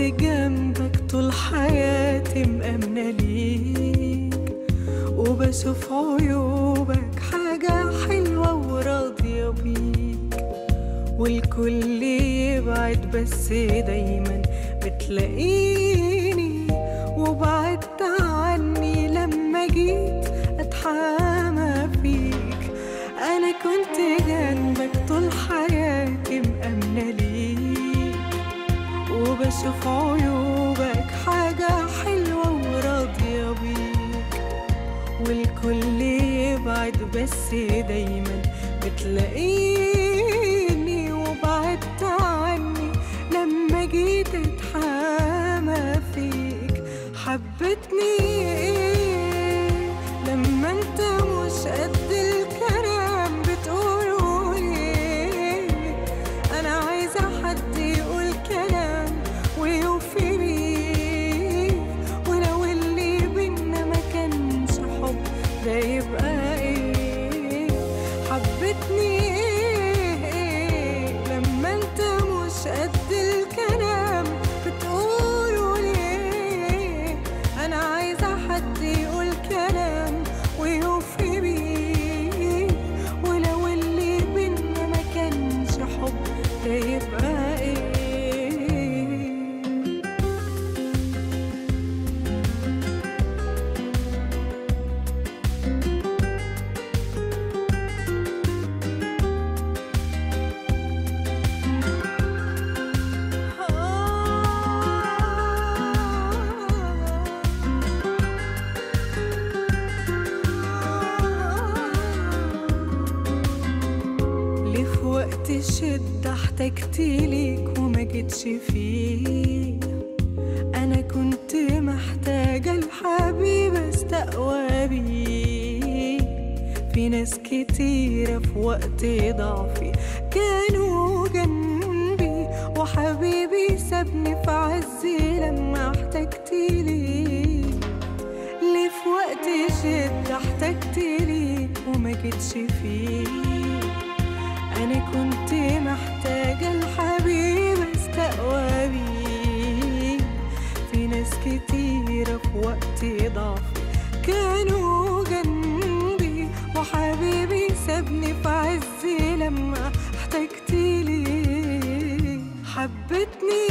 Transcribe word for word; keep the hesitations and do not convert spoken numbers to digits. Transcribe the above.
جنبك طول حياتي مأمنة ليك، وبشوف عيوبك حاجة حلوة وراضية بيك، والكل يبعد بس دايما بتلاقيني، وبعدت عني لما جيت اتحامى فيك. انا كنت جنبك طول حياتي مأمنة ليك، وبشوف عيوبك حاجة حلوة وراضية بيك، والكل يبعد بس دايما بتلاقيني، وبعدت عني لما جيت اتحامى فيك. حبتني ايه لما انت مش قد الكلام بتقوله ليه؟ انا عايزة حد يقول كلام ويوفي بيه، ولو اللي بينا ما كانش حب ده يبقى ايه؟ حبتني ايه لما انت مش قد الكلام بتقوله ليه؟ انا عايزة حد يقول كلام ويوفي بيه، ولو اللي بينا ما كانش حب ده يبقى ايه؟ ليه في وقت الشدة احتجت ليك وما جيتش فيه؟ انا كنت محتاجة لحبيب استقوى بيه. في ناس كتيرة في وقت ضعفي كانوا جنبي، وحبيبي سابني في عزي لما احتجت ليه. ليه في وقت الشدة احتجت ليك وما جيتش فيه؟ أنا كنت محتاجة لحبيب استقوى بيه. في ناس كتيرة في وقت ضعفي كانوا جنبي، وحبيبي سابني في عزي لما احتجت ليه. حبتني